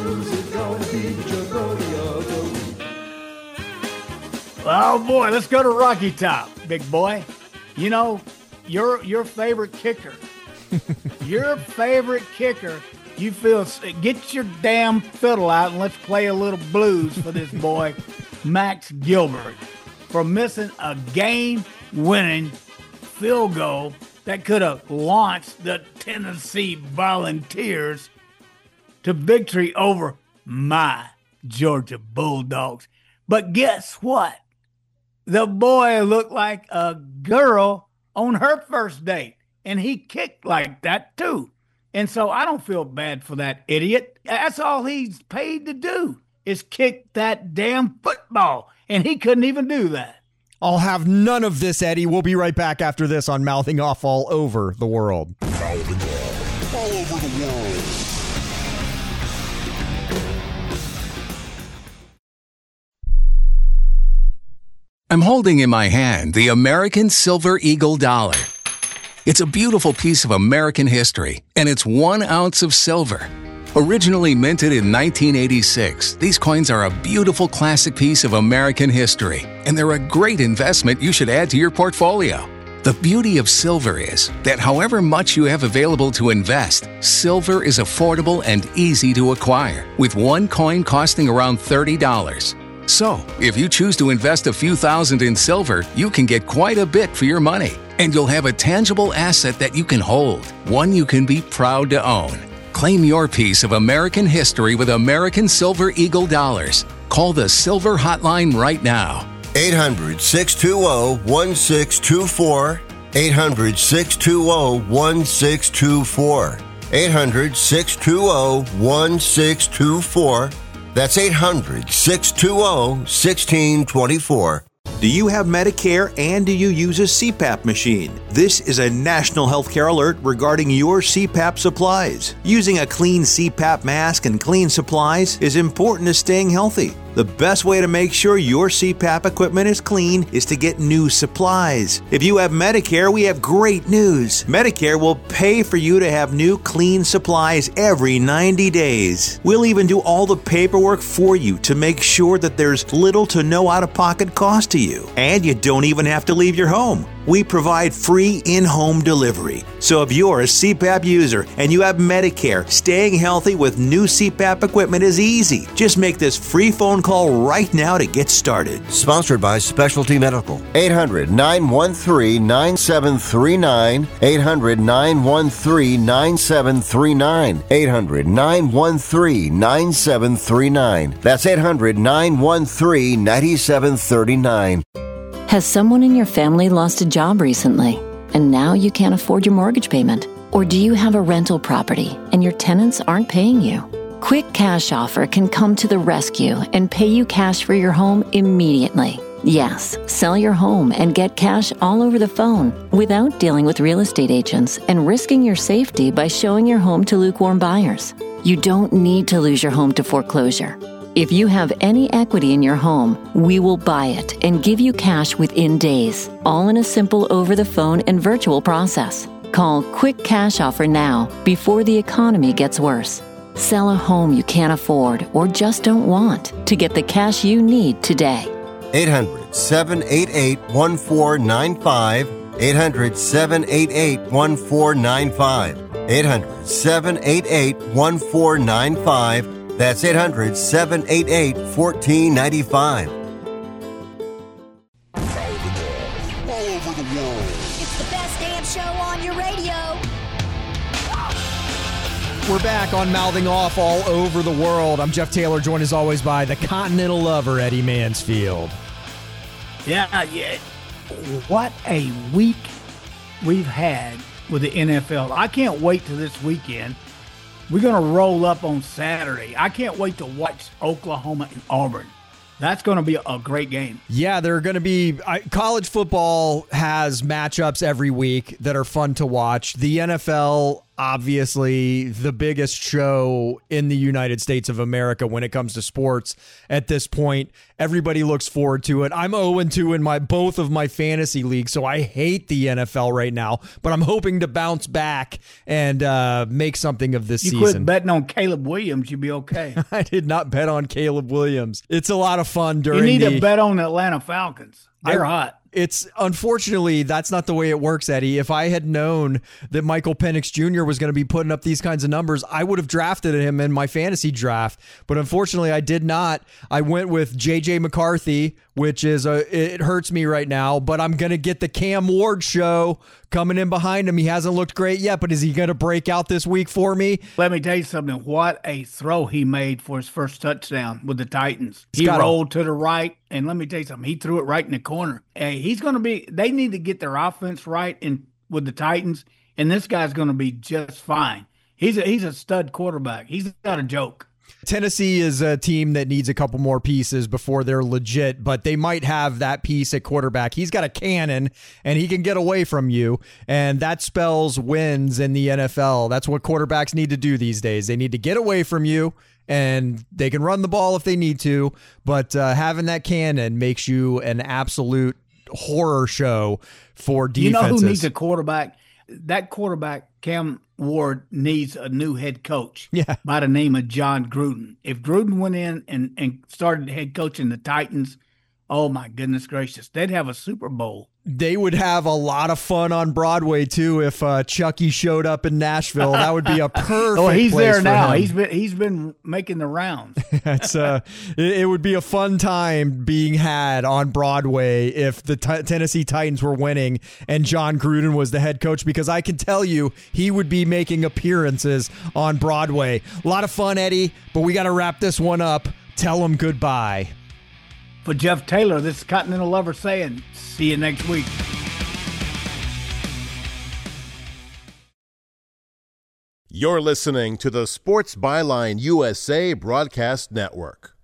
Oh boy, let's go to Rocky Top, big boy. You know, your favorite kicker. Your favorite kicker. You feel, get your damn fiddle out and let's play a little blues for this boy, Max Gilbert, for missing a game-winning field goal that could have launched the Tennessee Volunteers to victory over my Georgia Bulldogs. But guess what? The boy looked like a girl on her first date, and he kicked like that too. And so I don't feel bad for that idiot. That's all he's paid to do is kick that damn football, and he couldn't even do that. I'll have none of this, Eddie. We'll be right back after this on Mouthing Off All Over the World. Mouthing Off All Over the World. I'm holding in my hand the American Silver Eagle dollar. It's a beautiful piece of American history, and it's 1 ounce of silver. Originally minted in 1986, these coins are a beautiful classic piece of American history, and they're a great investment you should add to your portfolio. The beauty of silver is that however much you have available to invest, silver is affordable and easy to acquire, with one coin costing around $30. So, if you choose to invest a few thousand in silver, you can get quite a bit for your money, and you'll have a tangible asset that you can hold, one you can be proud to own. Claim your piece of American history with American Silver Eagle dollars. Call the Silver Hotline right now. 800-620-1624. 800-620-1624. 800-620-1624. That's 800-620-1624. Do you have Medicare and do you use a CPAP machine? This is a national healthcare alert regarding your CPAP supplies. Using a clean CPAP mask and clean supplies is important to staying healthy. The best way to make sure your CPAP equipment is clean is to get new supplies. If you have Medicare, we have great news. Medicare will pay for you to have new clean supplies every 90 days. We'll even do all the paperwork for you to make sure that there's little to no out-of-pocket cost to you. And you don't even have to leave your home. We provide free in-home delivery. So if you're a CPAP user and you have Medicare, staying healthy with new CPAP equipment is easy. Just make this free phone call right now to get started. Sponsored by Specialty Medical. 800-913-9739. 800-913-9739. 800-913-9739. That's 800-913-9739. Has someone in your family lost a job recently, and now you can't afford your mortgage payment? Or do you have a rental property and your tenants aren't paying you? Quick Cash Offer can come to the rescue and pay you cash for your home immediately. Yes, sell your home and get cash all over the phone without dealing with real estate agents and risking your safety by showing your home to lukewarm buyers. You don't need to lose your home to foreclosure. If you have any equity in your home, we will buy it and give you cash within days, all in a simple over-the-phone and virtual process. Call Quick Cash Offer now before the economy gets worse. Sell a home you can't afford or just don't want to get the cash you need today. 800-788-1495. 800-788-1495. 800-788-1495. That's 800-788-1495. All over the world. It's the best damn show on your radio. We're back on Mouthing Off all over the world. I'm Jeff Taylor, joined as always by the Continental Lover, Eddie Mansfield. Yeah. What a week we've had with the NFL. I can't wait till this weekend. We're going to roll up on Saturday. I can't wait to watch Oklahoma and Auburn. That's going to be a great game. Yeah, they're going to be college football has matchups every week that are fun to watch. The NFL, obviously, the biggest show in the United States of America when it comes to sports at this point. Everybody looks forward to it. I'm 0-2 in both of my fantasy leagues, so I hate the NFL right now, but I'm hoping to bounce back and make something of this season. You quit betting on Caleb Williams, you'll be okay. I did not bet on Caleb Williams. It's a lot of fun during You need to bet on the Atlanta Falcons. They're hot. It's unfortunately, that's not the way it works, Eddie. If I had known that Michael Penix Jr. was going to be putting up these kinds of numbers, I would have drafted him in my fantasy draft. But unfortunately, I did not. I went with J.J. McCarthy, which is it hurts me right now, but I'm going to get the Cam Ward show coming in behind him. He hasn't looked great yet, but is he going to break out this week for me? Let me tell you something. What a throw he made for his first touchdown with the Titans. He rolled to the right, and let me tell you something. He threw it right in the corner. Hey, he's going to be – they need to get their offense right with the Titans, and this guy's going to be just fine. He's a stud quarterback. He's not a joke. Tennessee is a team that needs a couple more pieces before they're legit, but they might have that piece at quarterback. He's got a cannon, and he can get away from you, and that spells wins in the NFL. That's what quarterbacks need to do these days. They need to get away from you, and they can run the ball if they need to, but having that cannon makes you an absolute horror show for defenses. You know who needs a quarterback? That quarterback, Cam Ward, needs a new head coach by the name of John Gruden. If Gruden went in and started head coaching the Titans, oh my goodness gracious, they'd have a Super Bowl. They would have a lot of fun on Broadway too if Chucky showed up in Nashville. That would be a perfect. Oh, he's place there now. him. He's been making the rounds. That's it would be a fun time being had on Broadway if the Tennessee Titans were winning and John Gruden was the head coach, because I can tell you he would be making appearances on Broadway. A lot of fun, Eddie, but we got to wrap this one up. Tell them goodbye. For Jeff Taylor, this is Continental Lover saying, see you next week. You're listening to the Sports Byline USA Broadcast Network.